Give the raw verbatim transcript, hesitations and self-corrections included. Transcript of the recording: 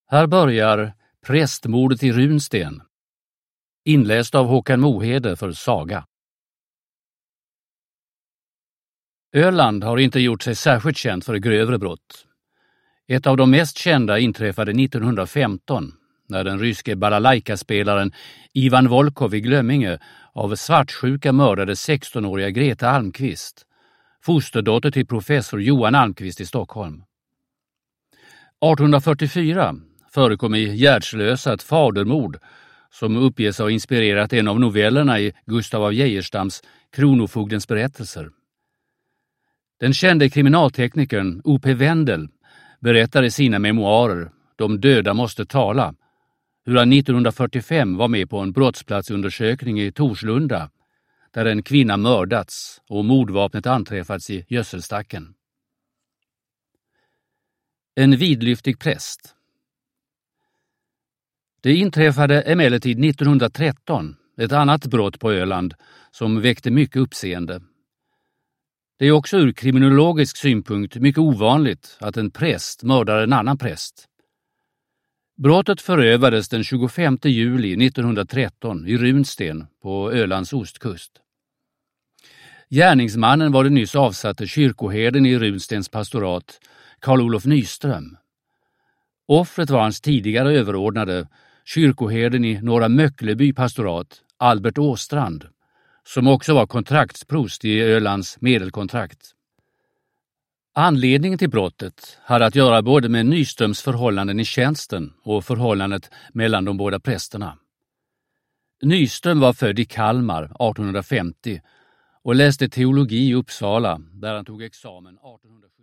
Här börjar Prästmordet i Runsten, inläst av Håkan Mohede för Saga. Öland har inte gjort sig särskilt känt för grövre brott. Ett av de mest kända inträffade nittonhundrafemton när den ryske balalaika-spelaren Ivan Volkov i Glömminge av svartsjuka mördade sextonåriga Greta Almqvist, fosterdotter till professor Johan Almqvist i Stockholm. artonhundrafyrtiofyra förekom i Gärdslösa ett fadermord som uppges ha inspirerat en av novellerna i Gustav af Geijerstams Kronofogdens berättelser. Den kände kriminalteknikern O P Wendel berättar i sina memoarer De döda måste tala hur han nittonhundrafyrtiofem var med på en brottsplatsundersökning i Torslunda där en kvinna mördats och mordvapnet anträffats i gödselstacken. En vidlyftig präst. Det inträffade emellertid nittonhundratretton ett annat brott på Öland som väckte mycket uppseende. Det är också ur kriminologisk synpunkt mycket ovanligt att en präst mördar en annan präst. Brottet förövades den tjugofemte juli nittonhundratretton i Runsten på Ölands ostkust. Gärningsmannen var den nyss avsatte kyrkoherden i Runstens pastorat, Karl-Olof Nyström. Offret var hans tidigare överordnade, kyrkoherden i Norra Möckleby pastorat, Albert Åstrand, som också var kontraktsprost i Ölands medelkontrakt. Anledningen till brottet hade att göra både med Nyströms förhållanden i tjänsten och förhållandet mellan de båda prästerna. Nyström var född i Kalmar artonhundrafemtio och läste teologi i Uppsala där han tog examen artonhundrasjuttio.